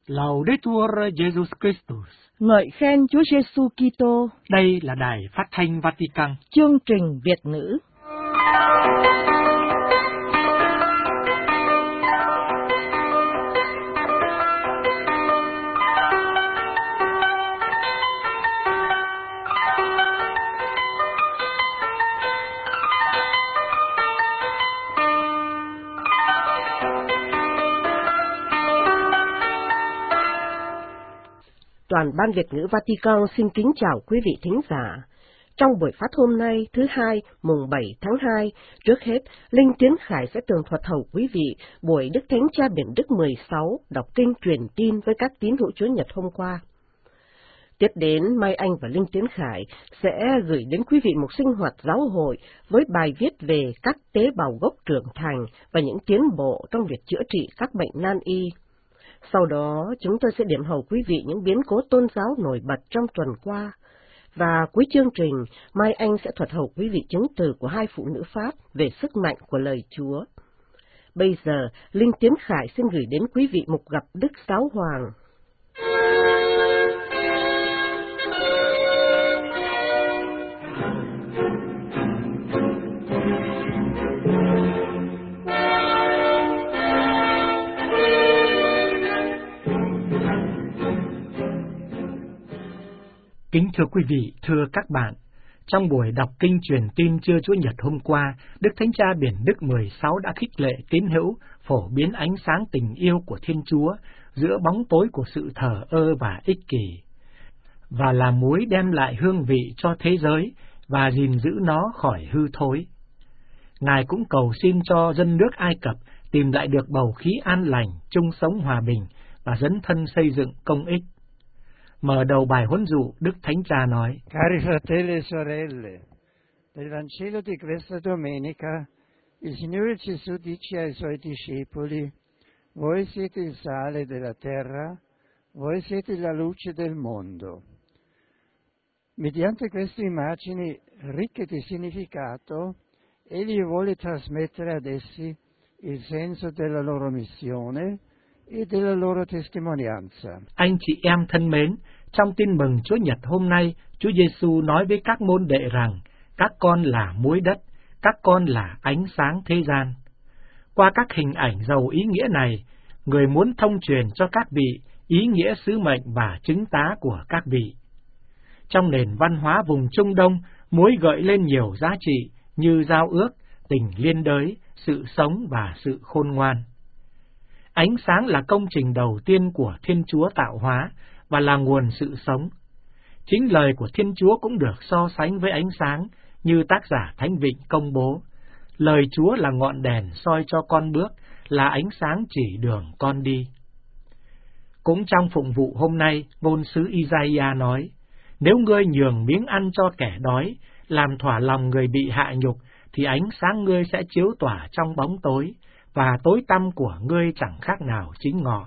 Laudetur Jesus Christus. Ngợi khen Chúa Giêsu Kitô. Đây là Đài Phát thanh Vatican. Chương trình Việt ngữ. Toàn ban Việt ngữ Vatican xin kính chào quý vị thính giả. Trong buổi phát hôm nay, thứ Hai, mùng 7 tháng 2, trước hết, Linh Tiến Khải sẽ tường thuật hầu quý vị buổi Đức Thánh Cha Biển Đức 16 đọc kinh truyền tin với các tín hữu Chúa Nhật hôm qua. Tiếp đến, Mai Anh và Linh Tiến Khải sẽ gửi đến quý vị một sinh hoạt giáo hội với bài viết về các tế bào gốc trưởng thành và những tiến bộ trong việc chữa trị các bệnh nan y. Sau đó, chúng tôi sẽ điểm hầu quý vị những biến cố tôn giáo nổi bật trong tuần qua. Và cuối chương trình, Mai Anh sẽ thuật hầu quý vị chứng từ của hai phụ nữ Pháp về sức mạnh của lời Chúa. Bây giờ, Linh Tiến Khải xin gửi đến quý vị mục gặp Đức Giáo Hoàng. Kính thưa quý vị, thưa các bạn, trong buổi đọc kinh truyền tin trưa Chúa Nhật hôm qua, Đức Thánh Cha Biển Đức 16 đã khích lệ tín hữu phổ biến ánh sáng tình yêu của Thiên Chúa giữa bóng tối của sự thờ ơ và ích kỷ, và là muối đem lại hương vị cho thế giới và gìn giữ nó khỏi hư thối. Ngài cũng cầu xin cho dân nước Ai Cập tìm lại được bầu khí an lành, chung sống hòa bình và dấn thân xây dựng công ích. Mở đầu bài huấn dụ, Đức Thánh Cha nói: Cari fratelli e sorelle, nel Vangelo di questa domenica, il Signore Gesù dice ai Suoi discepoli: Voi siete il sale della terra, voi siete la luce del mondo. Mediante queste immagini ricche di significato, Egli vuole trasmettere ad essi il senso della loro missione e della loro testimonianza. Anh chị em thân mến, trong tin mừng Chúa Nhật hôm nay, Chúa Giêsu nói với các môn đệ rằng các con là muối đất, các con là ánh sáng thế gian. Qua các hình ảnh giàu ý nghĩa này, người muốn thông truyền cho các vị ý nghĩa sứ mệnh và chứng tá của các vị. Trong nền văn hóa vùng Trung Đông, muối gợi lên nhiều giá trị như giao ước, tình liên đới, sự sống và sự khôn ngoan. Ánh sáng là công trình đầu tiên của Thiên Chúa tạo hóa và là nguồn sự sống. Chính lời của Thiên Chúa cũng được so sánh với ánh sáng, như tác giả Thánh Vịnh công bố: lời Chúa là ngọn đèn soi cho con bước, là ánh sáng chỉ đường con đi. Cũng trong phụng vụ hôm nay, ngôn sứ Isaiah nói: nếu ngươi nhường miếng ăn cho kẻ đói, làm thỏa lòng người bị hạ nhục, thì ánh sáng ngươi sẽ chiếu tỏa trong bóng tối, và tối tăm của ngươi chẳng khác nào chính ngọ.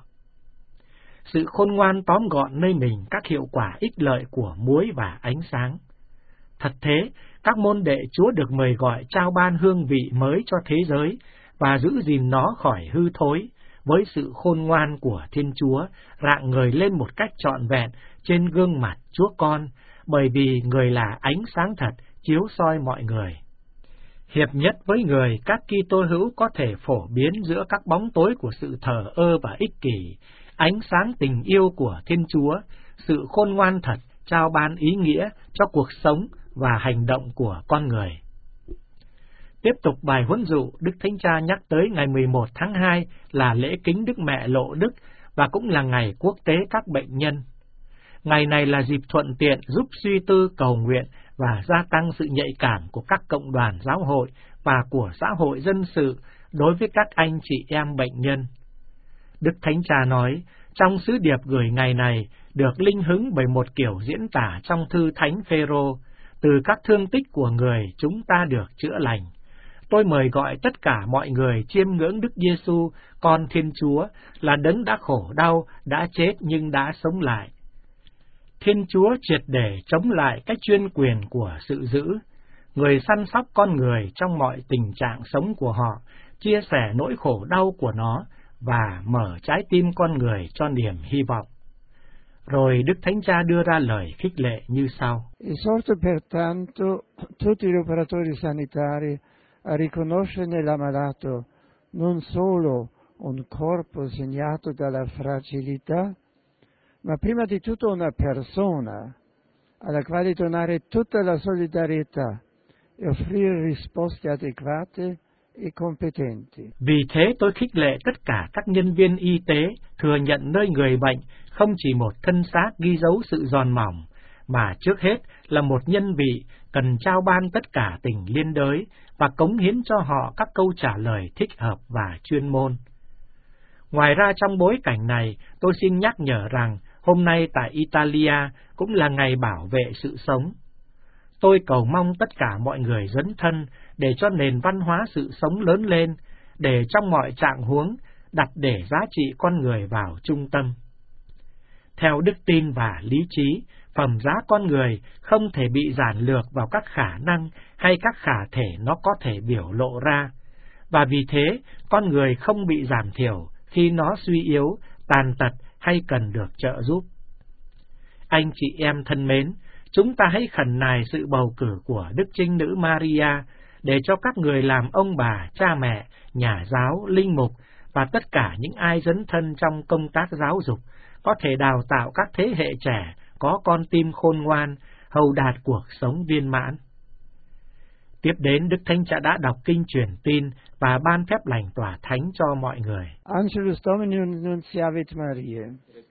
Sự khôn ngoan tóm gọn nơi mình các hiệu quả ích lợi của muối và ánh sáng. Thật thế, các môn đệ Chúa được mời gọi trao ban hương vị mới cho thế giới và giữ gìn nó khỏi hư thối, với sự khôn ngoan của Thiên Chúa rạng ngời lên một cách trọn vẹn trên gương mặt Chúa Con, bởi vì người là ánh sáng thật chiếu soi mọi người. Hiệp nhất với người, các Kitô hữu có thể phổ biến giữa các bóng tối của sự thờ ơ và ích kỷ, ánh sáng tình yêu của Thiên Chúa, sự khôn ngoan thật trao ban ý nghĩa cho cuộc sống và hành động của con người. Tiếp tục bài huấn dụ, Đức Thánh Cha nhắc tới ngày 11 tháng 2 là lễ kính Đức Mẹ Lộ Đức và cũng là ngày quốc tế các bệnh nhân. Ngày này là dịp thuận tiện giúp suy tư cầu nguyện và gia tăng sự nhạy cảm của các cộng đoàn giáo hội và của xã hội dân sự đối với các anh chị em bệnh nhân. Đức Thánh Cha nói, trong sứ điệp gửi ngày này được linh hứng bởi một kiểu diễn tả trong thư Thánh Phêrô: từ các thương tích của người chúng ta được chữa lành. Tôi mời gọi tất cả mọi người chiêm ngưỡng Đức Giêsu, con Thiên Chúa, là đấng đã khổ đau, đã chết nhưng đã sống lại. Thiên Chúa triệt để chống lại cách chuyên quyền của sự dữ. Người săn sóc con người trong mọi tình trạng sống của họ, chia sẻ nỗi khổ đau của nó và mở trái tim con người cho niềm hy vọng. Rồi Đức Thánh Cha đưa ra lời khích lệ như sau. Esorto pertanto tutti gli operatori sanitari a riconoscere nell'ammalato non solo un corpo segnato dalla fragilità, ma prima di tutto una persona alla quale donare tutta la solidarietà e offrire risposte adeguate e competenti. Vì thế tôi khích lệ tất cả các nhân viên y tế thừa nhận nơi người bệnh không chỉ một thân xác ghi dấu sự giòn mỏng, mà trước hết là một nhân vị cần trao ban tất cả tình liên đới và cống hiến cho họ các câu trả lời thích hợp và chuyên môn. Ngoài ra trong bối cảnh này, tôi xin nhắc nhở rằng hôm nay tại Italia cũng là ngày bảo vệ sự sống. Tôi cầu mong tất cả mọi người dấn thân để cho nền văn hóa sự sống lớn lên, để trong mọi trạng huống đặt để giá trị con người vào trung tâm. Theo đức tin và lý trí, phẩm giá con người không thể bị giản lược vào các khả năng hay các khả thể nó có thể biểu lộ ra, và vì thế con người không bị giảm thiểu khi nó suy yếu, tàn tật hay cần được trợ giúp. Anh chị em thân mến, chúng ta hãy khẩn nài sự bầu cử của Đức Trinh Nữ Maria để cho các người làm ông bà, cha mẹ, nhà giáo, linh mục và tất cả những ai dấn thân trong công tác giáo dục có thể đào tạo các thế hệ trẻ có con tim khôn ngoan, hầu đạt cuộc sống viên mãn. Tiếp đến, Đức Thánh Cha đã đọc kinh truyền tin và ban phép lành tỏa thánh cho mọi người. Angelus Domini nunciavit Mariae.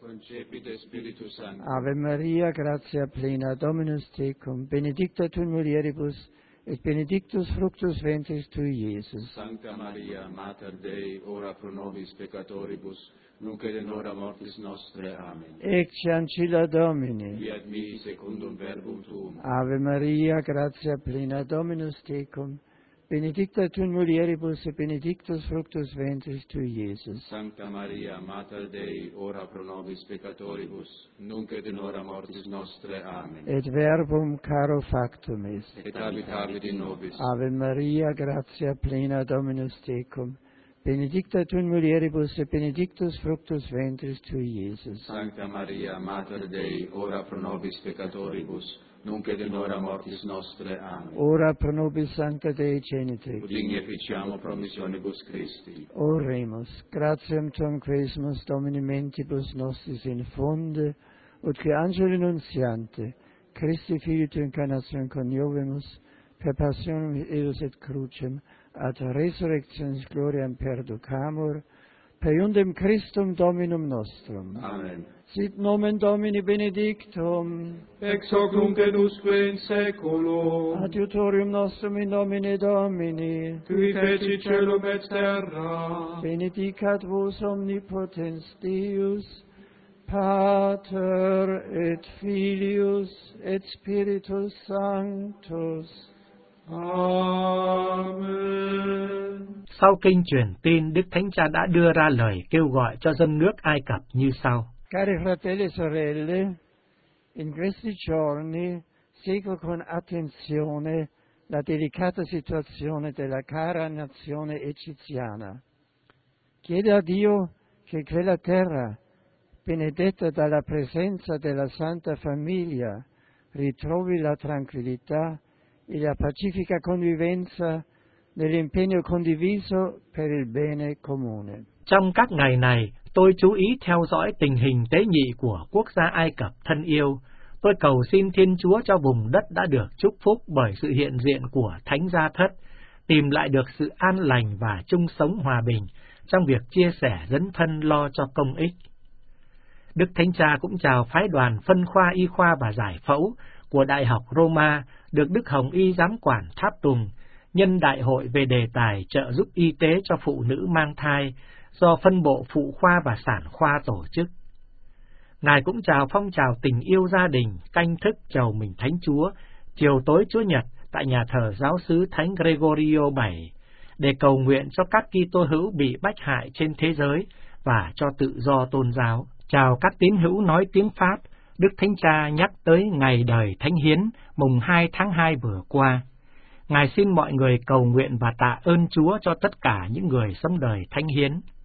Ave Maria, gratia plena, Dominus tecum, benedicta tu in mulieribus, et benedictus fructus ventris tui, Iesus. Sancta Maria, Mater Dei, ora pro nobis peccatoribus, nunc et in hora mortis nostre. Amen. Ecce ancilla Domini. Fiat mi secundum verbum tuum. Ave Maria, gratia plena, Dominus tecum, benedicta tu in mulieribus, et benedictus fructus ventris tui, Iesus. Sancta Maria, Mater Dei, ora pro nobis peccatoribus, nunc et in hora mortis nostre. Amen. Et verbum caro factum est. Et habitavit in nobis. Ave Maria, gratia plena, Dominus tecum, benedicta tu in mulieribus, et benedictus fructus ventris tui, Iesus. Sancta Maria, Mater Dei, ora pro nobis peccatoribus, nunc et in hora mortis nostre. Amen. Ora pro nobis Sancta Dei Genitrix. Udini efficiamo promissionibus Christi. Oremus, gratiam tuam quesumus Domini mentibus nostris infunde, ut que angeli nunciante, Christi Filii tu incarnatione coniovemus, per passionem eius et crucem, ad resurrectionis gloriam perducamur, per iundem Christum Dominum nostrum. Amen. Sit nomen Domini benedictum, ex hoc nunc et usque in saeculo, adiutorium nostrum in nomine Domini, qui feci caelum et terra, benedicat vos omnipotens Deus, Pater et Filius et Spiritus Sanctus. Amen. Sau kinh truyền tin, Đức Thánh Cha đã đưa ra lời kêu gọi cho dân nước Ai Cập như sau. Cari fratelli e sorelle, in questi giorni seguo con attenzione la delicata situazione della cara nazione egiziana. Chiedo a Dio che quella terra, benedetta dalla presenza della Santa Famiglia, ritrovi la tranquillità e la pacifica convivenza nell'impegno condiviso per il bene comune. Trong các ngày này, tôi chú ý theo dõi tình hình tế nhị của quốc gia Ai Cập thân yêu. Tôi cầu xin Thiên Chúa cho vùng đất đã được chúc phúc bởi sự hiện diện của Thánh Gia Thất, tìm lại được sự an lành và chung sống hòa bình trong việc chia sẻ dấn thân lo cho công ích. Đức Thánh Cha cũng chào phái đoàn phân khoa y khoa và giải phẫu của Đại học Roma được Đức Hồng Y giám quản tháp tùng nhân đại hội về đề tài trợ giúp y tế cho phụ nữ mang thai do phân bộ phụ khoa và sản khoa tổ chức. Ngài cũng chào phong trào tình yêu gia đình canh thức chầu mình Thánh Chúa chiều tối Chúa Nhật tại nhà thờ giáo xứ Thánh Gregorio VII để cầu nguyện cho các Kitô hữu bị bách hại trên thế giới và cho tự do tôn giáo. Chào các tín hữu nói tiếng Pháp, Đức Thánh Cha nhắc tới ngày đời Thánh Hiến mùng 2 tháng 2 vừa qua. Ngài xin mọi người cầu nguyện và tạ ơn Chúa cho tất cả những người sống đời Thánh Hiến.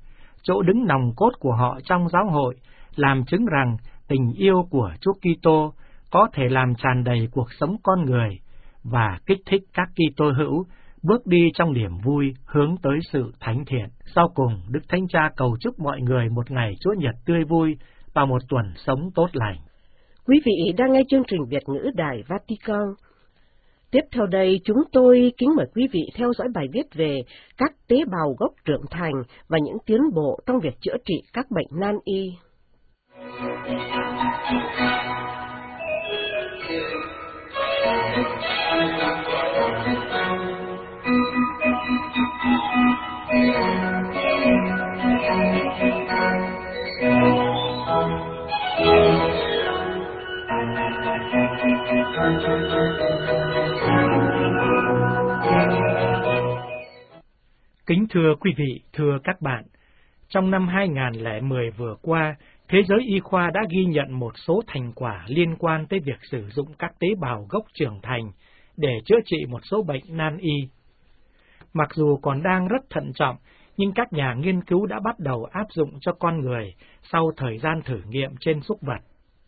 chỗ đứng nòng cốt của họ trong giáo hội, làm chứng rằng tình yêu của Chúa Kitô có thể làm tràn đầy cuộc sống con người và kích thích các Kitô hữu bước đi trong niềm vui hướng tới sự thánh thiện. Sau cùng, Đức Thánh Cha cầu chúc mọi người một ngày Chúa Nhật tươi vui và một tuần sống tốt lành. Quý vị đang nghe chương trình Việt ngữ Đài Vatican. Tiếp theo đây, chúng tôi kính mời quý vị theo dõi bài viết về các tế bào gốc trưởng thành và những tiến bộ trong việc chữa trị các bệnh nan y. Kính thưa quý vị, thưa các bạn, trong năm 2010 vừa qua, thế giới y khoa đã ghi nhận một số thành quả liên quan tới việc sử dụng các tế bào gốc trưởng thành để chữa trị một số bệnh nan y. Mặc dù còn đang rất thận trọng, nhưng các nhà nghiên cứu đã bắt đầu áp dụng cho con người sau thời gian thử nghiệm trên súc vật.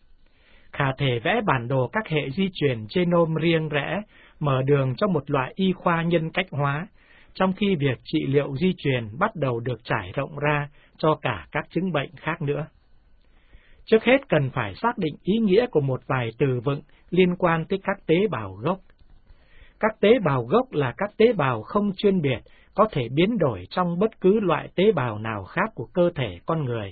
Khả thể vẽ bản đồ các hệ di truyền genome riêng rẽ, mở đường cho một loại y khoa nhân cách hóa, trong khi việc trị liệu di truyền bắt đầu được trải rộng ra cho cả các chứng bệnh khác nữa. Trước hết cần phải xác định ý nghĩa của một vài từ vựng liên quan tới các tế bào gốc. Các tế bào gốc là các tế bào không chuyên biệt, có thể biến đổi trong bất cứ loại tế bào nào khác của cơ thể con người.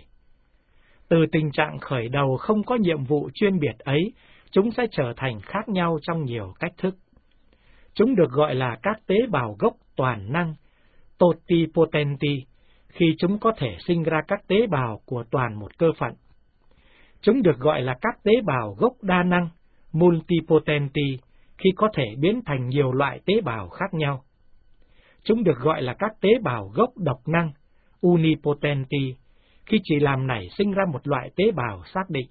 Từ tình trạng khởi đầu không có nhiệm vụ chuyên biệt ấy, chúng sẽ trở thành khác nhau trong nhiều cách thức. Chúng được gọi là các tế bào gốc toàn năng, totipotenti, khi chúng có thể sinh ra các tế bào của toàn một cơ phận. Chúng được gọi là các tế bào gốc đa năng, multipotenti, khi có thể biến thành nhiều loại tế bào khác nhau. Chúng được gọi là các tế bào gốc độc năng, unipotenti, khi chỉ làm nảy sinh ra một loại tế bào xác định.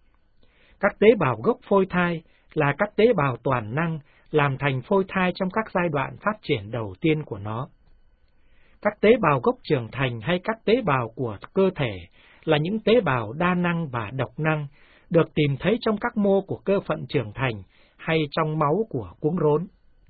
Các tế bào gốc phôi thai là các tế bào toàn năng làm thành phôi thai trong các giai đoạn phát triển đầu tiên của nó. Các tế bào gốc trưởng thành hay các tế bào của cơ thể là những tế bào đa năng và độc năng, được tìm thấy trong các mô của cơ phận trưởng thành hay trong máu của cuống rốn.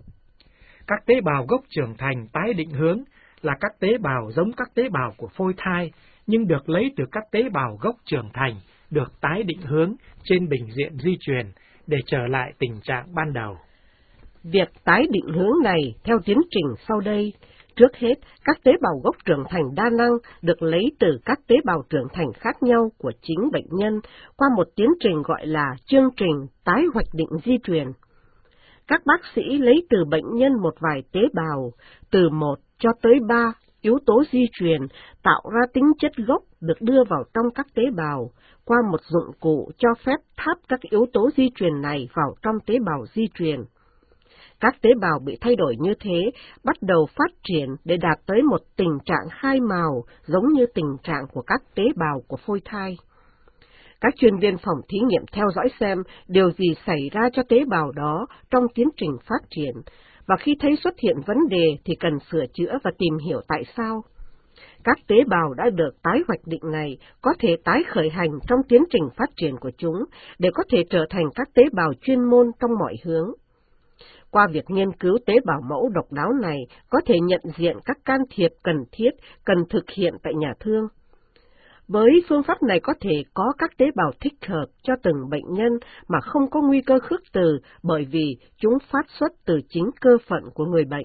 Các tế bào gốc trưởng thành tái định hướng là các tế bào giống các tế bào của phôi thai, nhưng được lấy từ các tế bào gốc trưởng thành, được tái định hướng trên bình diện di truyền để trở lại tình trạng ban đầu. Việc tái định hướng này theo tiến trình sau đây. Trước hết, các tế bào gốc trưởng thành đa năng được lấy từ các tế bào trưởng thành khác nhau của chính bệnh nhân qua một tiến trình gọi là chương trình tái hoạch định di truyền. Các bác sĩ lấy từ bệnh nhân một vài tế bào, từ 1 cho tới 3 yếu tố di truyền tạo ra tính chất gốc được đưa vào trong các tế bào qua một dụng cụ cho phép tháp các yếu tố di truyền này vào trong tế bào di truyền. Các tế bào bị thay đổi như thế bắt đầu phát triển để đạt tới một tình trạng hai màu giống như tình trạng của các tế bào của phôi thai. Các chuyên viên phòng thí nghiệm theo dõi xem điều gì xảy ra cho tế bào đó trong tiến trình phát triển, và khi thấy xuất hiện vấn đề thì cần sửa chữa và tìm hiểu tại sao. Các tế bào đã được tái hoạch định này có thể tái khởi hành trong tiến trình phát triển của chúng để có thể trở thành các tế bào chuyên môn trong mọi hướng. Qua việc nghiên cứu tế bào mẫu độc đáo này, có thể nhận diện các can thiệp cần thiết, cần thực hiện tại nhà thương. Với phương pháp này có thể có các tế bào thích hợp cho từng bệnh nhân mà không có nguy cơ khước từ bởi vì chúng phát xuất từ chính cơ phận của người bệnh.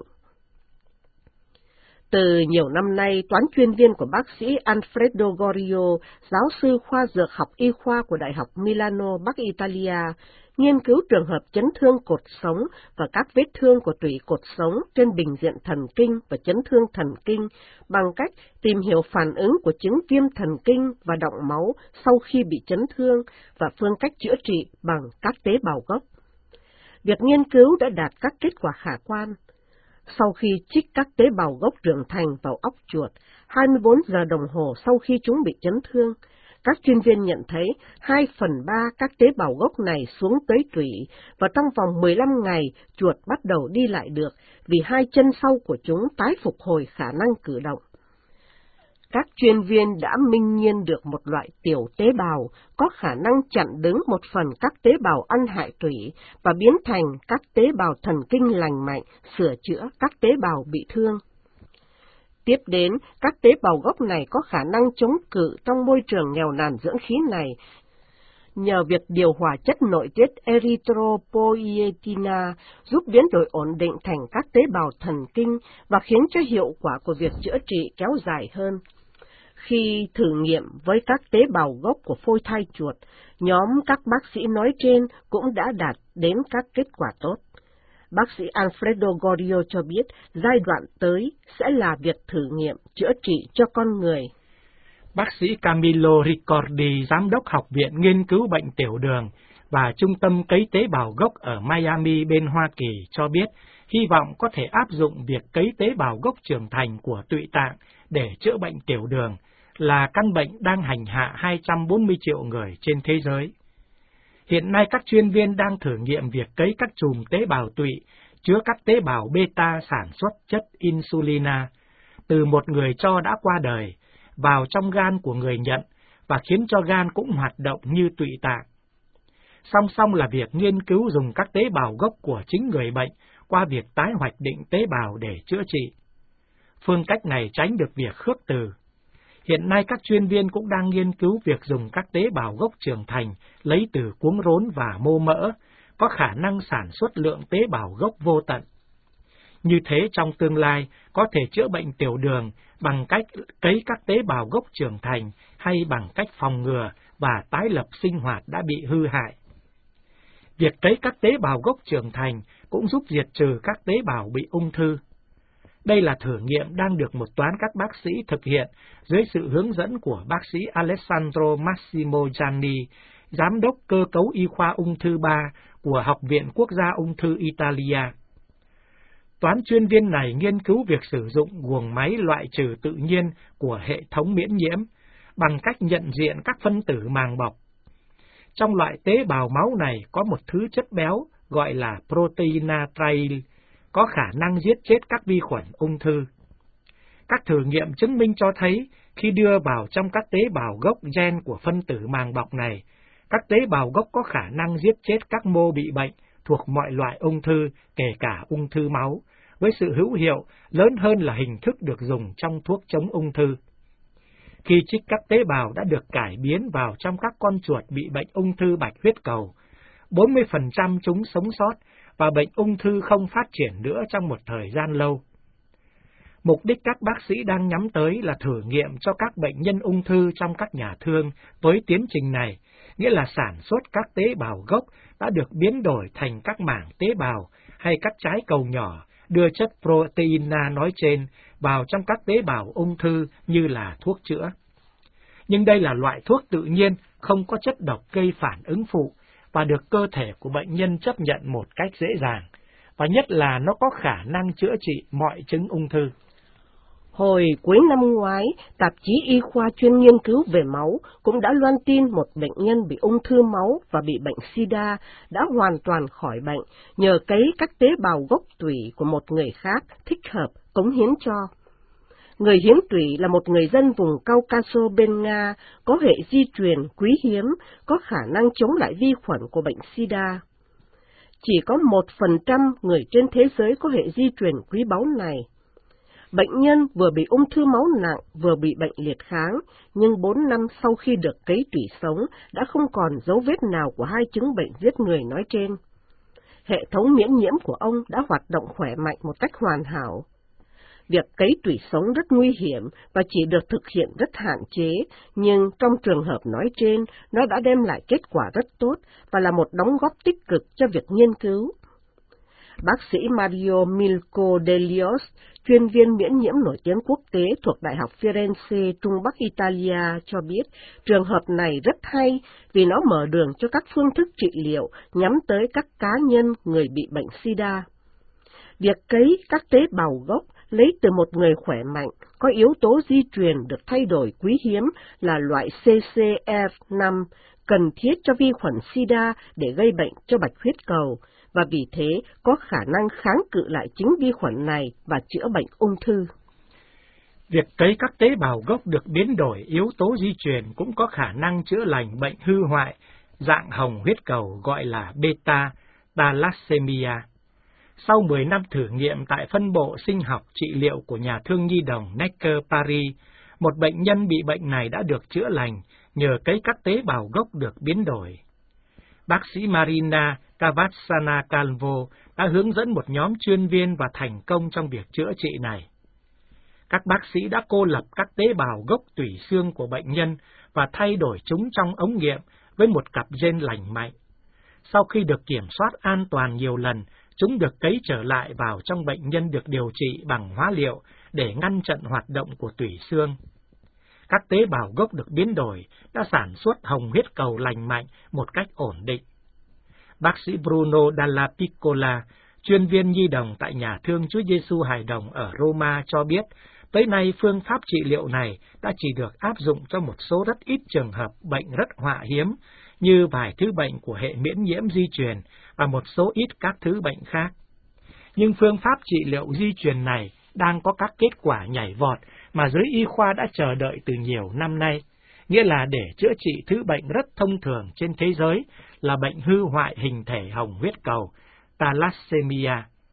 Từ nhiều năm nay, toán chuyên viên của bác sĩ Alfredo Gorio, giáo sư khoa dược học y khoa của Đại học Milano, Bắc Italia, nghiên cứu trường hợp chấn thương cột sống và các vết thương của tủy cột sống trên bình diện thần kinh và chấn thương thần kinh bằng cách tìm hiểu phản ứng của chứng viêm thần kinh và đọng máu sau khi bị chấn thương và phương cách chữa trị bằng các tế bào gốc. Việc nghiên cứu đã đạt các kết quả khả quan. Sau khi trích các tế bào gốc trưởng thành vào óc chuột, 24 giờ đồng hồ sau khi chúng bị chấn thương, các chuyên viên nhận thấy 2/3 các tế bào gốc này xuống tới tủy, và trong vòng 15 ngày, chuột bắt đầu đi lại được vì hai chân sau của chúng tái phục hồi khả năng cử động. Các chuyên viên đã minh nhiên được một loại tiểu tế bào có khả năng chặn đứng một phần các tế bào ăn hại tủy và biến thành các tế bào thần kinh lành mạnh, sửa chữa các tế bào bị thương. Tiếp đến, các tế bào gốc này có khả năng chống cự trong môi trường nghèo nàn dưỡng khí này, nhờ việc điều hòa chất nội tiết erythropoietina giúp biến đổi ổn định thành các tế bào thần kinh và khiến cho hiệu quả của việc chữa trị kéo dài hơn. Khi thử nghiệm với các tế bào gốc của phôi thai chuột, nhóm các bác sĩ nói trên cũng đã đạt đến các kết quả tốt. Bác sĩ Alfredo Gorio cho biết giai đoạn tới sẽ là việc thử nghiệm chữa trị cho con người. Bác sĩ Camillo Ricordi, giám đốc Học viện Nghiên cứu Bệnh Tiểu đường và Trung tâm Cấy tế bào gốc ở Miami bên Hoa Kỳ cho biết hy vọng có thể áp dụng việc cấy tế bào gốc trưởng thành của tụy tạng để chữa bệnh tiểu đường, là căn bệnh đang hành hạ 240 triệu người trên thế giới. Hiện nay các chuyên viên đang thử nghiệm việc cấy các chùm tế bào tụy chứa các tế bào beta sản xuất chất insulina từ một người cho đã qua đời vào trong gan của người nhận và khiến cho gan cũng hoạt động như tụy tạng. Song song là việc nghiên cứu dùng các tế bào gốc của chính người bệnh qua việc tái hoạch định tế bào để chữa trị. Phương cách này tránh được việc khước từ. Hiện nay các chuyên viên cũng đang nghiên cứu việc dùng các tế bào gốc trưởng thành lấy từ cuống rốn và mô mỡ, có khả năng sản xuất lượng tế bào gốc vô tận. Như thế trong tương lai có thể chữa bệnh tiểu đường bằng cách cấy các tế bào gốc trưởng thành hay bằng cách phòng ngừa và tái lập sinh hoạt đã bị hư hại. Việc cấy các tế bào gốc trưởng thành cũng giúp diệt trừ các tế bào bị ung thư. Đây là thử nghiệm đang được một toán các bác sĩ thực hiện dưới sự hướng dẫn của bác sĩ Alessandro Massimo Gianni, giám đốc cơ cấu y khoa ung thư 3 của Học viện Quốc gia ung thư Italia. Toán chuyên viên này nghiên cứu việc sử dụng guồng máy loại trừ tự nhiên của hệ thống miễn nhiễm bằng cách nhận diện các phân tử màng bọc. Trong loại tế bào máu này có một thứ chất béo gọi là proteina trial, có khả năng giết chết các vi khuẩn ung thư. Các thử nghiệm chứng minh cho thấy khi đưa vào trong các tế bào gốc gen của phân tử màng bọc này, các tế bào gốc có khả năng giết chết các mô bị bệnh thuộc mọi loại ung thư, kể cả ung thư máu, với sự hữu hiệu lớn hơn là hình thức được dùng trong thuốc chống ung thư. Khi trích các tế bào đã được cải biến vào trong các con chuột bị bệnh ung thư bạch huyết cầu, 40% chúng sống sót và bệnh ung thư không phát triển nữa trong một thời gian lâu. Mục đích các bác sĩ đang nhắm tới là thử nghiệm cho các bệnh nhân ung thư trong các nhà thương với tiến trình này, nghĩa là sản xuất các tế bào gốc đã được biến đổi thành các mảng tế bào hay các trái cầu nhỏ, đưa chất proteina nói trên vào trong các tế bào ung thư như là thuốc chữa. Nhưng đây là loại thuốc tự nhiên, không có chất độc gây phản ứng phụ và được cơ thể của bệnh nhân chấp nhận một cách dễ dàng, và nhất là nó có khả năng chữa trị mọi chứng ung thư. Hồi cuối năm ngoái, tạp chí y khoa chuyên nghiên cứu về máu cũng đã loan tin một bệnh nhân bị ung thư máu và bị bệnh SIDA đã hoàn toàn khỏi bệnh nhờ cấy các tế bào gốc tủy của một người khác thích hợp cống hiến cho. Người hiến tủy là một người dân vùng Caucaso bên Nga, có hệ di truyền quý hiếm, có khả năng chống lại vi khuẩn của bệnh SIDA. Chỉ có 1% người trên thế giới có hệ di truyền quý báu này. Bệnh nhân vừa bị ung thư máu nặng, vừa bị bệnh liệt kháng, nhưng 4 năm sau khi được cấy tủy sống đã không còn dấu vết nào của hai chứng bệnh giết người nói trên. Hệ thống miễn nhiễm của ông đã hoạt động khỏe mạnh một cách hoàn hảo. Việc cấy tủy sống rất nguy hiểm và chỉ được thực hiện rất hạn chế, nhưng trong trường hợp nói trên, nó đã đem lại kết quả rất tốt và là một đóng góp tích cực cho việc nghiên cứu. Bác sĩ Mario Milko Delios, chuyên viên miễn nhiễm nổi tiếng quốc tế thuộc Đại học Firenze, Trung Bắc Italia, cho biết trường hợp này rất hay vì nó mở đường cho các phương thức trị liệu nhắm tới các cá nhân người bị bệnh SIDA. Việc cấy các tế bào gốc lấy từ một người khỏe mạnh có yếu tố di truyền được thay đổi quý hiếm là loại CCR5 cần thiết cho vi khuẩn SIDA để gây bệnh cho bạch huyết cầu, và vì thế có khả năng kháng cự lại chính vi khuẩn này và chữa bệnh ung thư. Việc cấy các tế bào gốc được biến đổi yếu tố di truyền cũng có khả năng chữa lành bệnh hư hoại dạng hồng huyết cầu gọi là beta thalassemia. Sau 10 năm thử nghiệm tại phân bộ sinh học trị liệu của nhà thương nhi đồng Necker Paris, một bệnh nhân bị bệnh này đã được chữa lành nhờ cấy các tế bào gốc được biến đổi. Bác sĩ Marina Cavazzana Calvo đã hướng dẫn một nhóm chuyên viên và thành công trong việc chữa trị này. Các bác sĩ đã cô lập các tế bào gốc tủy xương của bệnh nhân và thay đổi chúng trong ống nghiệm với một cặp gen lành mạnh. Sau khi được kiểm soát an toàn nhiều lần, chúng được cấy trở lại vào trong bệnh nhân được điều trị bằng hóa liệu để ngăn chặn hoạt động của tủy xương. Các tế bào gốc được biến đổi đã sản xuất hồng huyết cầu lành mạnh một cách ổn định. Bác sĩ Bruno Dalla Piccola, chuyên viên nhi đồng tại nhà thương Chúa Giêsu hài đồng ở Roma cho biết, tới nay phương pháp trị liệu này đã chỉ được áp dụng cho một số rất ít trường hợp bệnh rất họa hiếm, như vài thứ bệnh của hệ miễn nhiễm di truyền và một số ít các thứ bệnh khác. Nhưng phương pháp trị liệu di truyền này đang có các kết quả nhảy vọt mà giới y khoa đã chờ đợi từ nhiều năm nay, nghĩa là để chữa trị thứ bệnh rất thông thường trên thế giới là bệnh hư hoại hình thể hồng huyết cầu, thalassemia.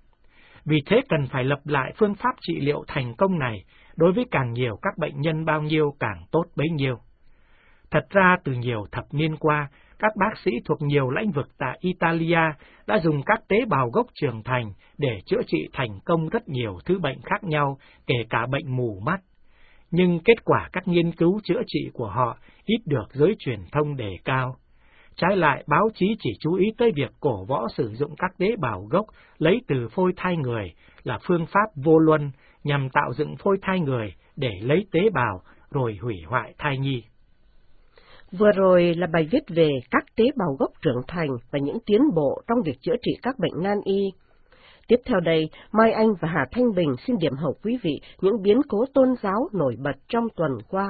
Vì thế cần phải lập lại phương pháp trị liệu thành công này, đối với càng nhiều các bệnh nhân bao nhiêu càng tốt bấy nhiêu. Thật ra từ nhiều thập niên qua, các bác sĩ thuộc nhiều lĩnh vực tại Italia đã dùng các tế bào gốc trưởng thành để chữa trị thành công rất nhiều thứ bệnh khác nhau, kể cả bệnh mù mắt. Nhưng kết quả các nghiên cứu chữa trị của họ ít được giới truyền thông đề cao. Trái lại, báo chí chỉ chú ý tới việc cổ võ sử dụng các tế bào gốc lấy từ phôi thai người là phương pháp vô luân nhằm tạo dựng phôi thai người để lấy tế bào rồi hủy hoại thai nhi. Vừa rồi là bài viết về các tế bào gốc trưởng thành và những tiến bộ trong việc chữa trị các bệnh nan y. Tiếp theo đây, Mai Anh và Hà Thanh Bình xin điểm hậu quý vị những biến cố tôn giáo nổi bật trong tuần qua.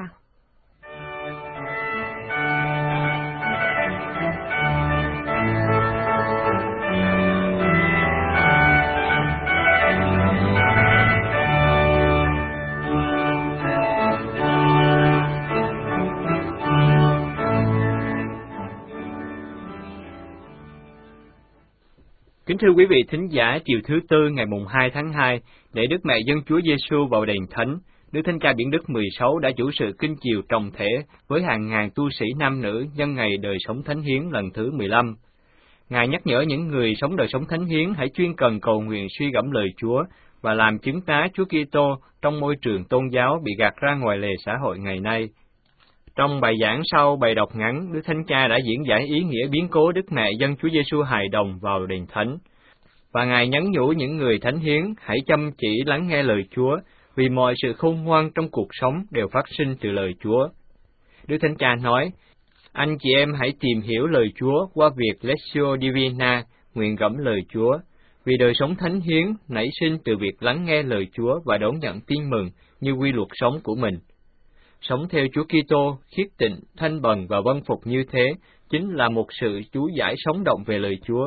Kính thưa quý vị thính giả, chiều thứ Tư ngày mùng 2 tháng 2, để Đức Mẹ Dân Chúa Giêsu vào đền thánh, Đức Thánh Cha Biển Đức 16 đã chủ sự kinh chiều trọng thể với hàng ngàn tu sĩ nam nữ nhân ngày đời sống thánh hiến lần thứ 15. Ngài nhắc nhở những người sống đời sống thánh hiến hãy chuyên cần cầu nguyện suy gẫm lời Chúa và làm chứng tá Chúa Kitô trong môi trường tôn giáo bị gạt ra ngoài lề xã hội ngày nay. Trong bài giảng sau bài đọc ngắn, Đức Thánh Cha đã diễn giải ý nghĩa biến cố Đức Mẹ Dân Chúa Giêsu hài đồng vào đền thánh, và Ngài nhắn nhủ những người thánh hiến hãy chăm chỉ lắng nghe lời Chúa, vì mọi sự khôn ngoan trong cuộc sống đều phát sinh từ lời Chúa. Đức Thánh Cha nói, anh chị em hãy tìm hiểu lời Chúa qua việc Lectio Divina, nguyện gẫm lời Chúa, vì đời sống thánh hiến nảy sinh từ việc lắng nghe lời Chúa và đón nhận tin mừng như quy luật sống của mình. Sống theo Chúa Kitô, khiết tịnh, thanh bần và vâng phục như thế, chính là một sự chú giải sống động về lời Chúa.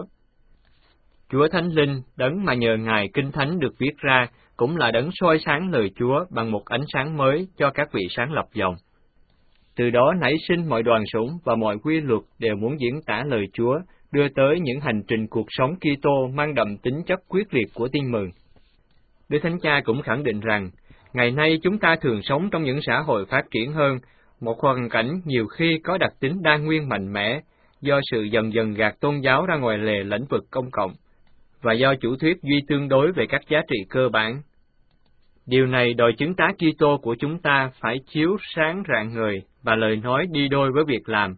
Chúa Thánh Linh, đấng mà nhờ Ngài Kinh Thánh được viết ra, cũng là đấng soi sáng lời Chúa bằng một ánh sáng mới cho các vị sáng lập dòng. Từ đó nảy sinh mọi đoàn sủng và mọi quy luật đều muốn diễn tả lời Chúa, đưa tới những hành trình cuộc sống Kitô mang đậm tính chất quyết liệt của tin mừng. Đức Thánh Cha cũng khẳng định rằng, ngày nay chúng ta thường sống trong những xã hội phát triển hơn, một hoàn cảnh nhiều khi có đặc tính đa nguyên mạnh mẽ, do sự dần dần gạt tôn giáo ra ngoài lề lĩnh vực công cộng, và do chủ thuyết duy tương đối về các giá trị cơ bản. Điều này đòi chứng tá Kitô của chúng ta phải chiếu sáng rạng ngời và lời nói đi đôi với việc làm.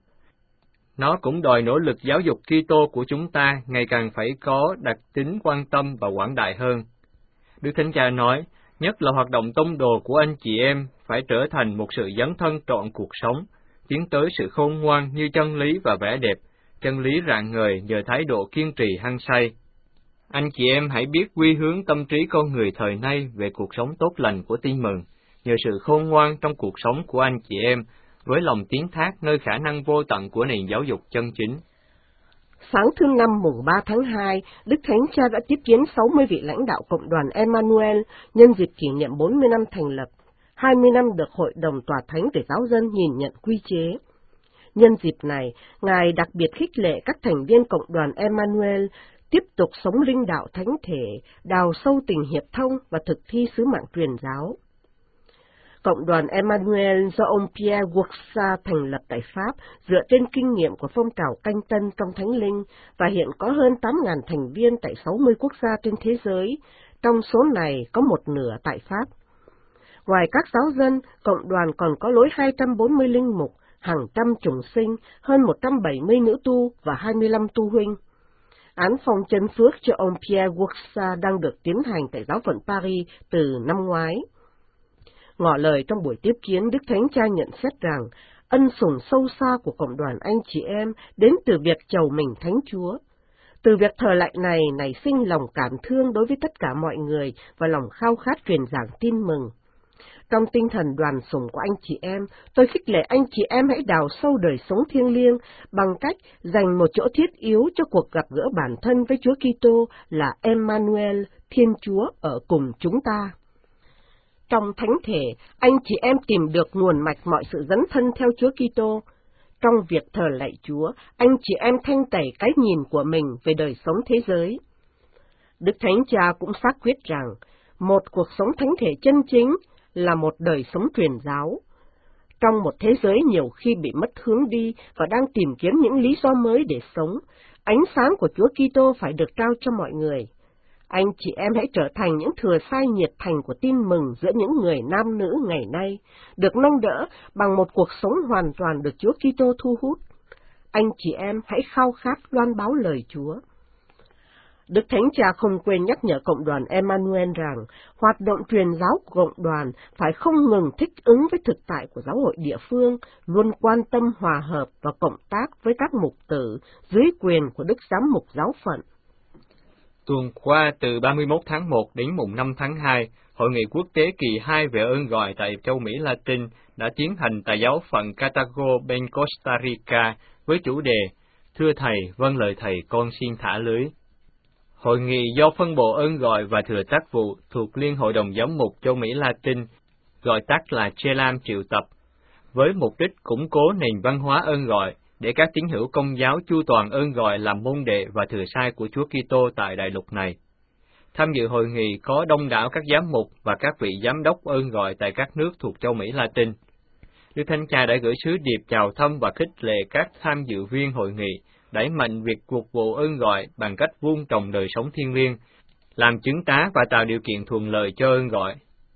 Nó cũng đòi nỗ lực giáo dục Kitô của chúng ta ngày càng phải có đặc tính quan tâm và quảng đại hơn. Đức Thánh Cha nói, nhất là hoạt động tông đồ của anh chị em phải trở thành một sự dấn thân trọn cuộc sống, tiến tới sự khôn ngoan như chân lý và vẻ đẹp, chân lý rạng ngời nhờ thái độ kiên trì hăng say. Anh chị em hãy biết quy hướng tâm trí con người thời nay về cuộc sống tốt lành của tin mừng, nhờ sự khôn ngoan trong cuộc sống của anh chị em, với lòng tín thác nơi khả năng vô tận của nền giáo dục chân chính. Sáng thứ Năm mùng 3 tháng 2, Đức Thánh Cha đã tiếp kiến 60 vị lãnh đạo Cộng đoàn Emmanuel nhân dịp kỷ niệm 40 năm thành lập. 20 năm được Hội đồng Tòa Thánh về Giáo dân nhìn nhận quy chế. Nhân dịp này, Ngài đặc biệt khích lệ các thành viên Cộng đoàn Emmanuel tiếp tục sống linh đạo thánh thể, đào sâu tình hiệp thông và thực thi sứ mạng truyền giáo. Cộng đoàn Emmanuel do ông Pierre Bourassa thành lập tại Pháp dựa trên kinh nghiệm của phong trào canh tân trong Thánh Linh và hiện có hơn 8.000 thành viên tại 60 quốc gia trên thế giới, trong số này có một nửa tại Pháp. Ngoài các giáo dân, cộng đoàn còn có lối 240 linh mục, hàng trăm chủng sinh, hơn 170 nữ tu và 25 tu huynh. Án phong chân phước cho ông Pierre Bourassa đang được tiến hành tại giáo phận Paris từ năm ngoái. Ngỏ lời trong buổi tiếp kiến, Đức Thánh Cha nhận xét rằng ân sủng sâu xa của cộng đoàn anh chị em đến từ việc chầu mình Thánh Chúa. Từ việc thờ lạy này nảy sinh lòng cảm thương đối với tất cả mọi người và lòng khao khát truyền giảng tin mừng. Trong tinh thần đoàn sủng của anh chị em, tôi khích lệ anh chị em hãy đào sâu đời sống thiêng liêng bằng cách dành một chỗ thiết yếu cho cuộc gặp gỡ bản thân với Chúa Kitô là Emmanuel, Thiên Chúa ở cùng chúng ta. Trong thánh thể, anh chị em tìm được nguồn mạch mọi sự dấn thân theo Chúa Kitô. Trong việc thờ lạy Chúa, anh chị em thanh tẩy cái nhìn của mình về đời sống thế giới. Đức Thánh Cha cũng xác quyết rằng, một cuộc sống thánh thể chân chính là một đời sống truyền giáo. Trong một thế giới nhiều khi bị mất hướng đi và đang tìm kiếm những lý do mới để sống, ánh sáng của Chúa Kitô phải được trao cho mọi người. Anh chị em hãy trở thành những thừa sai nhiệt thành của tin mừng giữa những người nam nữ ngày nay, được nâng đỡ bằng một cuộc sống hoàn toàn được Chúa Kitô thu hút. Anh chị em hãy khao khát loan báo lời Chúa. Đức Thánh Cha không quên nhắc nhở cộng đoàn Emmanuel rằng hoạt động truyền giáo của cộng đoàn phải không ngừng thích ứng với thực tại của giáo hội địa phương, luôn quan tâm hòa hợp và cộng tác với các mục tử dưới quyền của Đức Giám mục giáo phận. Tuần qua từ 31 tháng 1 đến mùng 5 tháng 2, Hội nghị quốc tế kỳ 2 về ơn gọi tại châu Mỹ Latin đã tiến hành tại giáo phận Cartago bên Costa Rica với chủ đề Thưa Thầy, vâng lời Thầy, con xin thả lưới. Hội nghị do phân bộ ơn gọi và thừa tác vụ thuộc Liên Hội đồng Giám mục châu Mỹ Latin, gọi tắt là CHELAM triệu tập, với mục đích củng cố nền văn hóa ơn gọi, để các tín hữu Công giáo chu toàn ơn gọi làm môn đệ và thừa sai của Chúa Kitô tại đại lục này. Tham dự hội nghị có đông đảo các giám mục và các vị giám đốc ơn gọi tại các nước thuộc châu Mỹ Latin. Đức Thánh Cha đã gửi sứ điệp chào thăm và khích lệ các tham dự viên hội nghị, đẩy mạnh việc phục vụ ơn gọi bằng cách vun trồng đời sống thiêng liêng, làm chứng tá và tạo điều kiện thuận lợi cho ơn gọi.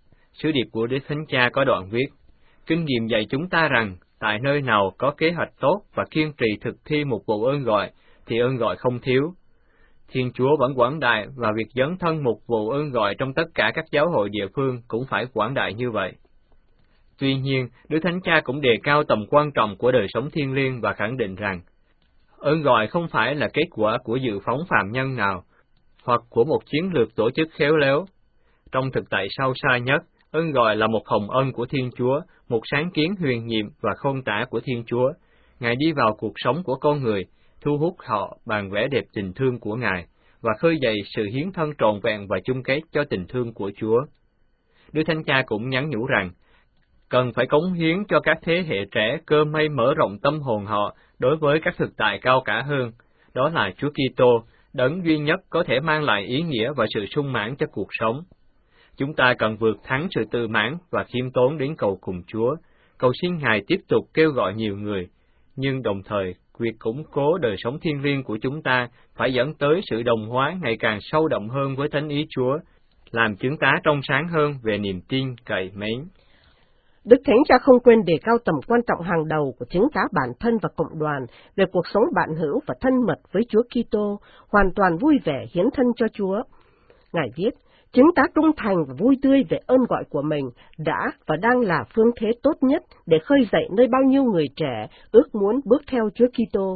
Sứ điệp của Đức Thánh Cha có đoạn viết: Kinh nghiệm dạy chúng ta rằng, tại nơi nào có kế hoạch tốt và kiên trì thực thi một vụ ơn gọi, thì ơn gọi không thiếu. Thiên Chúa vẫn quảng đại và việc dấn thân một vụ ơn gọi trong tất cả các giáo hội địa phương cũng phải quảng đại như vậy. Tuy nhiên, Đức Thánh Cha cũng đề cao tầm quan trọng của đời sống thiêng liêng và khẳng định rằng, ơn gọi không phải là kết quả của dự phóng phàm nhân nào, hoặc của một chiến lược tổ chức khéo léo. Trong thực tại sâu xa nhất, ơn gọi là một hồng ân của Thiên Chúa, một sáng kiến huyền nhiệm và khôn tả của Thiên Chúa. Ngài đi vào cuộc sống của con người, thu hút họ bằng vẻ đẹp tình thương của Ngài, và khơi dậy sự hiến thân trọn vẹn và chung kết cho tình thương của Chúa. Đức Thánh Cha cũng nhắn nhủ rằng, cần phải cống hiến cho các thế hệ trẻ cơ may mở rộng tâm hồn họ đối với các thực tại cao cả hơn, đó là Chúa Kitô, đấng duy nhất có thể mang lại ý nghĩa và sự sung mãn cho cuộc sống. Chúng ta cần vượt thắng sự tự mãn và khiêm tốn đến cầu cùng Chúa, cầu xin Ngài tiếp tục kêu gọi nhiều người, nhưng đồng thời, việc củng cố đời sống thiêng liêng của chúng ta phải dẫn tới sự đồng hóa ngày càng sâu đậm hơn với thánh ý Chúa, làm chứng tá trong sáng hơn về niềm tin cậy mến. Đức Thánh Cha không quên đề cao tầm quan trọng hàng đầu của chứng tá bản thân và cộng đoàn về cuộc sống bạn hữu và thân mật với Chúa Kitô, hoàn toàn vui vẻ hiến thân cho Chúa. Ngài viết, chứng tá trung thành và vui tươi về ơn gọi của mình đã và đang là phương thế tốt nhất để khơi dậy nơi bao nhiêu người trẻ ước muốn bước theo Chúa Kitô.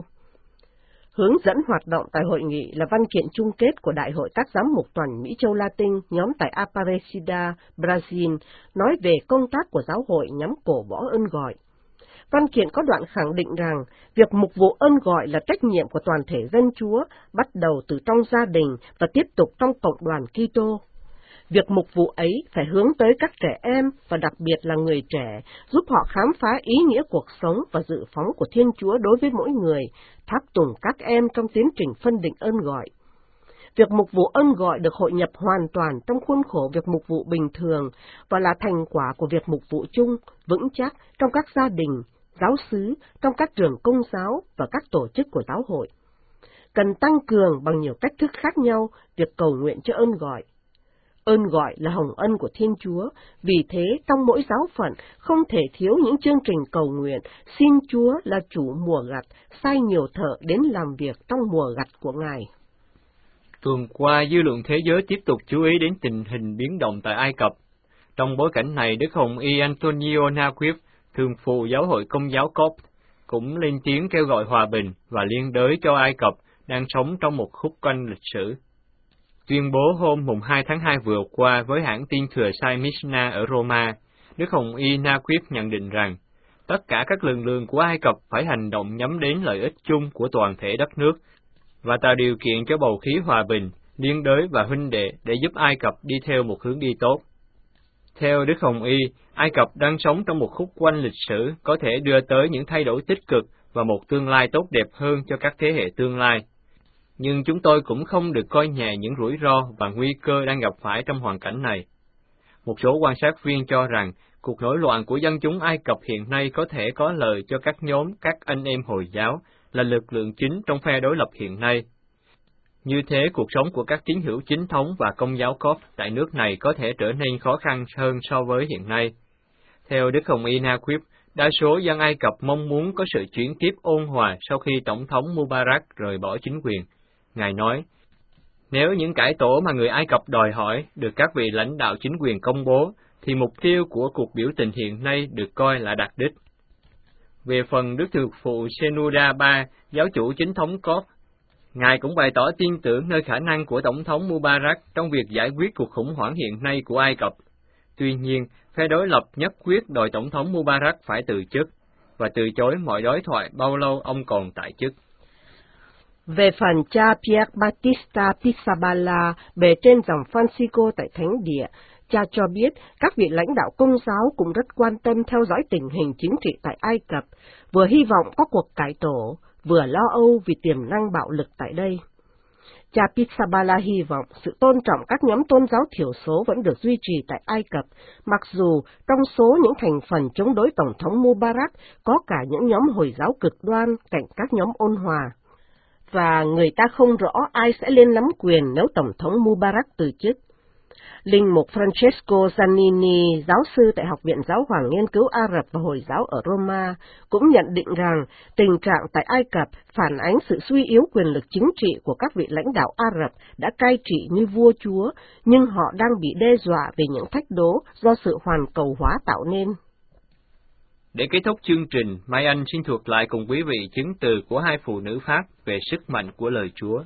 Hướng dẫn hoạt động tại hội nghị là văn kiện chung kết của Đại hội các giám mục toàn Mỹ Châu Latin nhóm tại Aparecida, Brazil, nói về công tác của giáo hội nhằm cổ võ ơn gọi. Văn kiện có đoạn khẳng định rằng, việc mục vụ ơn gọi là trách nhiệm của toàn thể dân Chúa, bắt đầu từ trong gia đình và tiếp tục trong cộng đoàn Kitô. Việc mục vụ ấy phải hướng tới các trẻ em và đặc biệt là người trẻ, giúp họ khám phá ý nghĩa cuộc sống và dự phóng của Thiên Chúa đối với mỗi người, tháp tùng các em trong tiến trình phân định ơn gọi. Việc mục vụ ơn gọi được hội nhập hoàn toàn trong khuôn khổ việc mục vụ bình thường và là thành quả của việc mục vụ chung, vững chắc trong các gia đình, giáo xứ, trong các trường công giáo và các tổ chức của giáo hội. Cần tăng cường bằng nhiều cách thức khác nhau việc cầu nguyện cho ơn gọi. Ơn gọi là hồng ân của Thiên Chúa, vì thế trong mỗi giáo phận không thể thiếu những chương trình cầu nguyện, xin Chúa là chủ mùa gặt, sai nhiều thợ đến làm việc trong mùa gặt của Ngài. Tuần qua, dư luận thế giới tiếp tục chú ý đến tình hình biến động tại Ai Cập. Trong bối cảnh này, Đức Hồng Y Antonio Naguib, thường phụ giáo hội Công giáo Copt, cũng lên tiếng kêu gọi hòa bình và liên đới cho Ai Cập đang sống trong một khúc quanh lịch sử. Tuyên bố hôm 2 tháng 2 vừa qua với hãng tin thừa sai Misna ở Roma, Đức Hồng Y Naguib nhận định rằng, tất cả các lực lượng của Ai Cập phải hành động nhắm đến lợi ích chung của toàn thể đất nước, và tạo điều kiện cho bầu khí hòa bình, liên đới và huynh đệ để giúp Ai Cập đi theo một hướng đi tốt. Theo Đức Hồng Y, Ai Cập đang sống trong một khúc quanh lịch sử có thể đưa tới những thay đổi tích cực và một tương lai tốt đẹp hơn cho các thế hệ tương lai. Nhưng chúng tôi cũng không được coi nhẹ những rủi ro và nguy cơ đang gặp phải trong hoàn cảnh này. Một số quan sát viên cho rằng, cuộc nổi loạn của dân chúng Ai Cập hiện nay có thể có lợi cho các nhóm các anh em Hồi giáo, là lực lượng chính trong phe đối lập hiện nay. Như thế, cuộc sống của các tín hữu chính thống và Công giáo Copt tại nước này có thể trở nên khó khăn hơn so với hiện nay. Theo Đức Hồng Y Naguib, đa số dân Ai Cập mong muốn có sự chuyển tiếp ôn hòa sau khi Tổng thống Mubarak rời bỏ chính quyền. Ngài nói, nếu những cải tổ mà người Ai Cập đòi hỏi được các vị lãnh đạo chính quyền công bố, thì mục tiêu của cuộc biểu tình hiện nay được coi là đạt đích. Về phần Đức Thực phụ Shenouda III, giáo chủ chính thống Copt, Ngài cũng bày tỏ tin tưởng nơi khả năng của Tổng thống Mubarak trong việc giải quyết cuộc khủng hoảng hiện nay của Ai Cập. Tuy nhiên, phe đối lập nhất quyết đòi Tổng thống Mubarak phải từ chức, và từ chối mọi đối thoại bao lâu ông còn tại chức. Về phần cha Pierre Battista Pizzaballa, bề trên dòng Francisco tại Thánh Địa, cha cho biết các vị lãnh đạo Công giáo cũng rất quan tâm theo dõi tình hình chính trị tại Ai Cập, vừa hy vọng có cuộc cải tổ, vừa lo âu vì tiềm năng bạo lực tại đây. Cha Pizzaballa hy vọng sự tôn trọng các nhóm tôn giáo thiểu số vẫn được duy trì tại Ai Cập, mặc dù trong số những thành phần chống đối Tổng thống Mubarak có cả những nhóm Hồi giáo cực đoan cạnh các nhóm ôn hòa. Và người ta không rõ ai sẽ lên nắm quyền nếu Tổng thống Mubarak từ chức. Linh mục Francesco Giannini, giáo sư tại Học viện Giáo hoàng Nghiên cứu Ả Rập và Hồi giáo ở Roma, cũng nhận định rằng tình trạng tại Ai Cập phản ánh sự suy yếu quyền lực chính trị của các vị lãnh đạo Ả Rập đã cai trị như vua chúa, nhưng họ đang bị đe dọa về những thách đố do sự hoàn cầu hóa tạo nên. Để kết thúc chương trình, Mai Anh xin thuật lại cùng quý vị chứng từ của hai phụ nữ Pháp về sức mạnh của lời Chúa.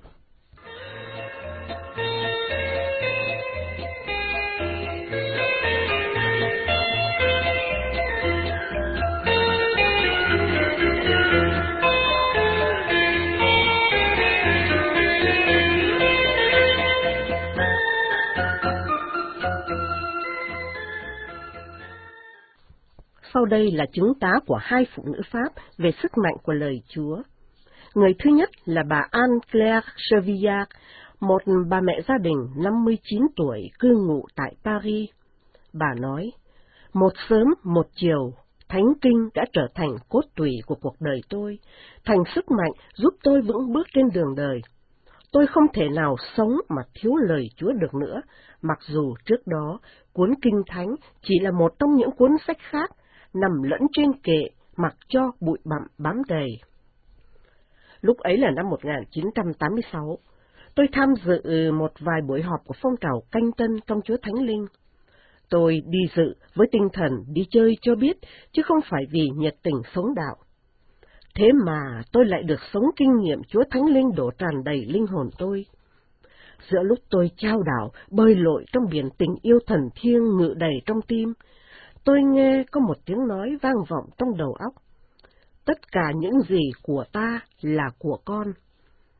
Sau đây là chứng tá của hai phụ nữ Pháp về sức mạnh của lời Chúa. Người thứ nhất là bà Anne-Claire Chevillard, một bà mẹ gia đình 59 tuổi cư ngụ tại Paris. Bà nói, một sớm một chiều, Thánh Kinh đã trở thành cốt tủy của cuộc đời tôi, thành sức mạnh giúp tôi vững bước trên đường đời. Tôi không thể nào sống mà thiếu lời Chúa được nữa, mặc dù trước đó cuốn Kinh Thánh chỉ là một trong những cuốn sách khác, nằm lẫn trên kệ, mặc cho bụi bặm bám đầy. Lúc ấy là năm 1986, tôi tham dự một vài buổi họp của phong trào canh tân trong Chúa Thánh Linh. Tôi đi dự với tinh thần đi chơi cho biết, chứ không phải vì nhiệt tình sống đạo. Thế mà tôi lại được sống kinh nghiệm Chúa Thánh Linh đổ tràn đầy linh hồn tôi. Giữa lúc tôi chao đảo, bơi lội trong biển tình yêu thần thiêng ngự đầy trong tim, tôi nghe có một tiếng nói vang vọng trong đầu óc. Tất cả những gì của ta là của con.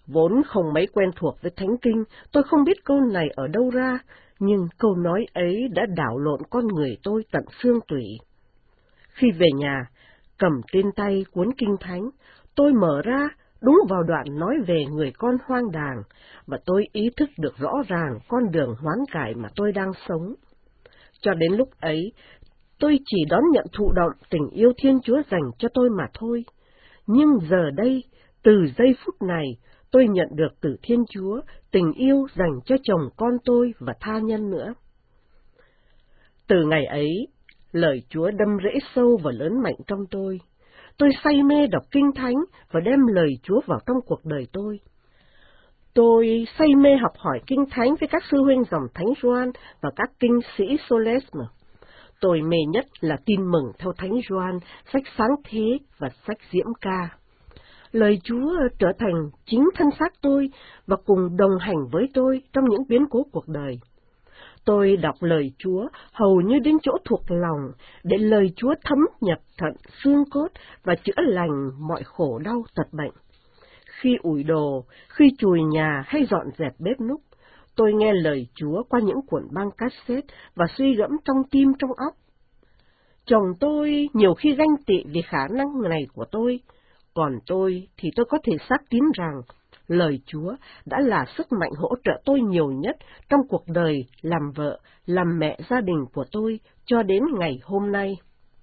Vốn không mấy quen thuộc với Thánh Kinh, tôi không biết câu này ở đâu ra, nhưng câu nói ấy đã đảo lộn con người tôi tận xương tủy. Khi về nhà, cầm trên tay cuốn Kinh Thánh, tôi mở ra đúng vào đoạn nói về người con hoang đàng, và tôi ý thức được rõ ràng con đường hoán cải mà tôi đang sống. Cho đến lúc ấy, tôi chỉ đón nhận thụ động tình yêu Thiên Chúa dành cho tôi mà thôi. Nhưng giờ đây, từ giây phút này, tôi nhận được từ Thiên Chúa tình yêu dành cho chồng con tôi và tha nhân nữa. Từ ngày ấy, lời Chúa đâm rễ sâu và lớn mạnh trong tôi. Tôi say mê đọc Kinh Thánh và đem lời Chúa vào trong cuộc đời tôi. Tôi say mê học hỏi Kinh Thánh với các sư huynh dòng Thánh Gioan và các kinh sĩ Solesme. Tôi mê nhất là Tin Mừng theo Thánh Gioan, sách Sáng Thế và sách Diễm Ca. Lời Chúa trở thành chính thân xác tôi và cùng đồng hành với tôi trong những biến cố cuộc đời. Tôi đọc lời Chúa hầu như đến chỗ thuộc lòng, để lời Chúa thấm nhập thận xương cốt và chữa lành mọi khổ đau tật bệnh. Khi ủi đồ, khi chùi nhà hay dọn dẹp bếp núc, tôi nghe lời Chúa qua những cuộn băng cassette và suy gẫm trong tim trong óc. Chồng tôi nhiều khi ganh tị vì khả năng này của tôi, còn tôi thì tôi có thể xác tín rằng lời Chúa đã là sức mạnh hỗ trợ tôi nhiều nhất trong cuộc đời làm vợ, làm mẹ gia đình của tôi cho đến ngày hôm nay.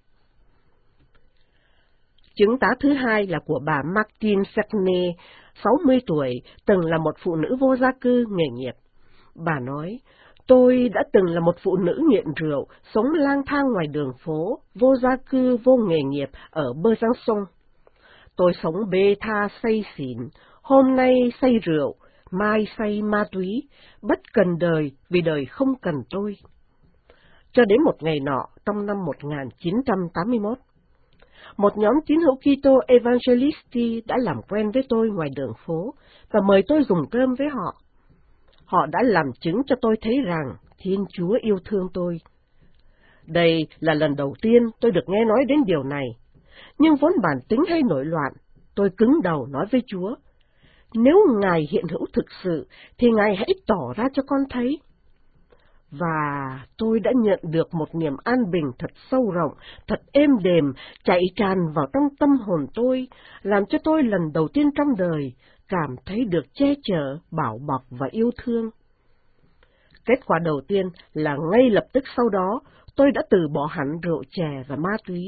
Chứng tá thứ hai là của bà Martine Ferney, 60 tuổi, từng là một phụ nữ vô gia cư nghề nghiệp. Bà nói, tôi đã từng là một phụ nữ nghiện rượu, sống lang thang ngoài đường phố, vô gia cư, vô nghề nghiệp ở Besançon. Tôi sống bê tha say xỉn, hôm nay say rượu, mai say ma túy, bất cần đời vì đời không cần tôi. Cho đến một ngày nọ, trong năm 1981, một nhóm tín hữu Kitô Evangelisti đã làm quen với tôi ngoài đường phố và mời tôi dùng cơm với họ. Họ đã làm chứng cho tôi thấy rằng Thiên Chúa yêu thương tôi. Đây là lần đầu tiên tôi được nghe nói đến điều này, nhưng vốn bản tính hay nổi loạn, tôi cứng đầu nói với Chúa, nếu Ngài hiện hữu thực sự, thì Ngài hãy tỏ ra cho con thấy. Và tôi đã nhận được một niềm an bình thật sâu rộng, thật êm đềm, chạy tràn vào trong tâm hồn tôi, làm cho tôi lần đầu tiên trong đời cảm thấy được che chở, bảo bọc và yêu thương. Kết quả đầu tiên là ngay lập tức sau đó, tôi đã từ bỏ hẳn rượu chè và ma túy.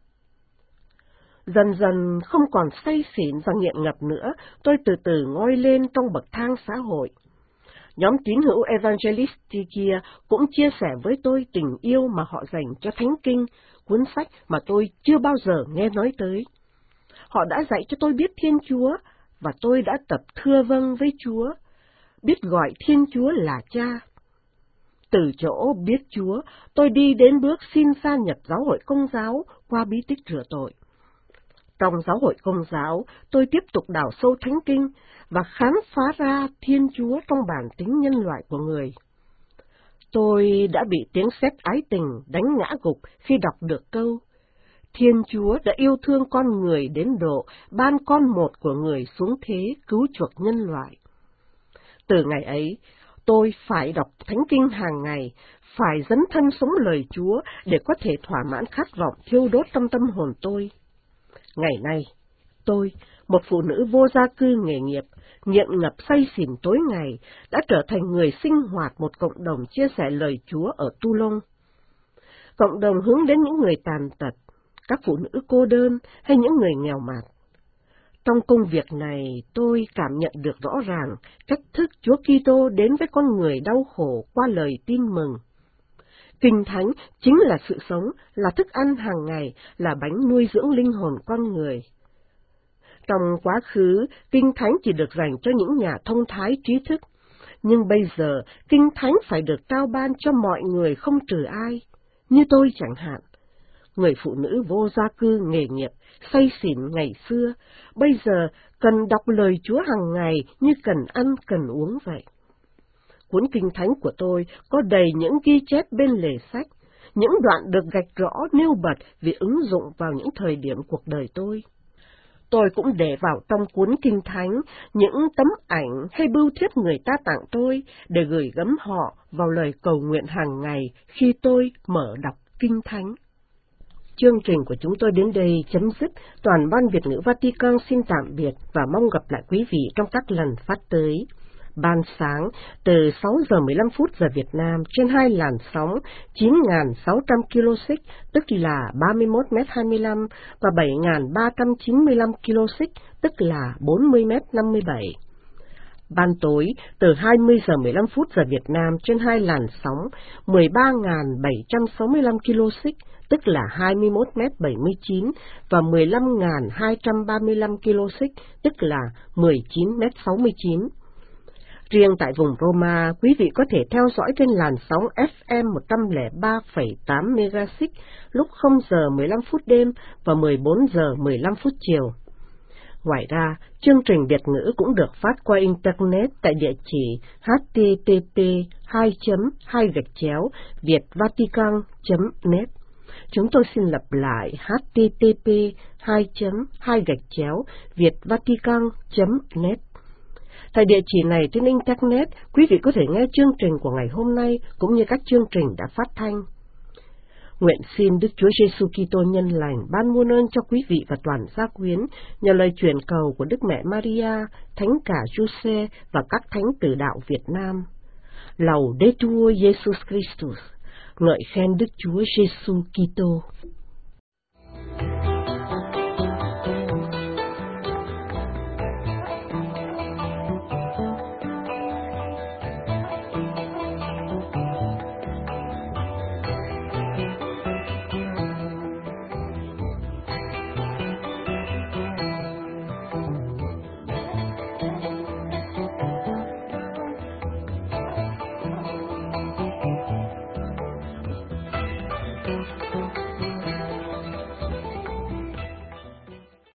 Dần dần không còn say xỉn và nghiện ngập nữa, tôi từ từ ngoi lên trong bậc thang xã hội. Nhóm tín hữu Evangelisti kia cũng chia sẻ với tôi tình yêu mà họ dành cho Thánh Kinh, cuốn sách mà tôi chưa bao giờ nghe nói tới. Họ đã dạy cho tôi biết Thiên Chúa, và tôi đã tập thưa vâng với Chúa, biết gọi Thiên Chúa là Cha. Từ chỗ biết Chúa, tôi đi đến bước xin gia nhập giáo hội Công giáo qua bí tích rửa tội. Trong giáo hội Công giáo, tôi tiếp tục đào sâu Thánh Kinh và khám phá ra Thiên Chúa trong bản tính nhân loại của người. Tôi đã bị tiếng sét ái tình đánh ngã gục khi đọc được câu, Thiên Chúa đã yêu thương con người đến độ ban con một của người xuống thế cứu chuộc nhân loại. Từ ngày ấy, tôi phải đọc Thánh Kinh hàng ngày, phải dấn thân sống lời Chúa để có thể thỏa mãn khát vọng thiêu đốt trong tâm hồn tôi. Ngày nay, tôi, một phụ nữ vô gia cư nghề nghiệp, nghiện ngập say xỉn tối ngày, đã trở thành người sinh hoạt một cộng đồng chia sẻ lời Chúa ở Toulon. Cộng đồng hướng đến những người tàn tật, các phụ nữ cô đơn hay những người nghèo mạt. Trong công việc này, tôi cảm nhận được rõ ràng cách thức Chúa Kitô đến với con người đau khổ qua lời tin mừng. Kinh Thánh chính là sự sống, là thức ăn hàng ngày, là bánh nuôi dưỡng linh hồn con người. Trong quá khứ, Kinh Thánh chỉ được dành cho những nhà thông thái trí thức, nhưng bây giờ Kinh Thánh phải được trao ban cho mọi người không trừ ai, như tôi chẳng hạn. Người phụ nữ vô gia cư nghề nghiệp, say xỉn ngày xưa, bây giờ cần đọc lời Chúa hàng ngày như cần ăn cần uống vậy. Cuốn Kinh Thánh của tôi có đầy những ghi chép bên lề sách, những đoạn được gạch rõ nêu bật vì ứng dụng vào những thời điểm cuộc đời tôi. Tôi cũng để vào trong cuốn Kinh Thánh những tấm ảnh hay bưu thiếp người ta tặng tôi để gửi gắm họ vào lời cầu nguyện hàng ngày khi tôi mở đọc Kinh Thánh. Chương trình của chúng tôi đến đây chấm dứt. Toàn ban Việt ngữ Vatican xin tạm biệt và mong gặp lại quý vị trong các lần phát tới. Ban sáng từ 6 giờ 15 phút giờ Việt Nam trên 2 làn sóng 9.600 kHz, tức là 31m25 và 7.395 kHz, tức là 40m57. Ban tối từ 20 giờ 15 phút giờ Việt Nam trên 2 làn sóng 13.765 kHz, tức là 21m79 và 15.235 kHz, tức là 19m69. Riêng tại vùng Roma, quý vị có thể theo dõi trên làn sóng FM 103,8 MHz lúc 0 giờ 15 phút đêm và 14 giờ 15 phút chiều. Ngoài ra, chương trình Việt ngữ cũng được phát qua Internet tại địa chỉ http://vietvatican.net. Chúng tôi xin lặp lại http://vietvatican.net. Tại địa chỉ này trên Internet, quý vị có thể nghe chương trình của ngày hôm nay cũng như các chương trình đã phát thanh. Nguyện xin Đức Chúa Giêsu Kitô nhân lành ban muôn ơn cho quý vị và toàn gia quyến nhờ lời truyền cầu của Đức Mẹ Maria, Thánh Cả Giuse và các thánh tử đạo Việt Nam. Laudetur Jesus Christus, ngợi khen Đức Chúa Giêsu Kitô.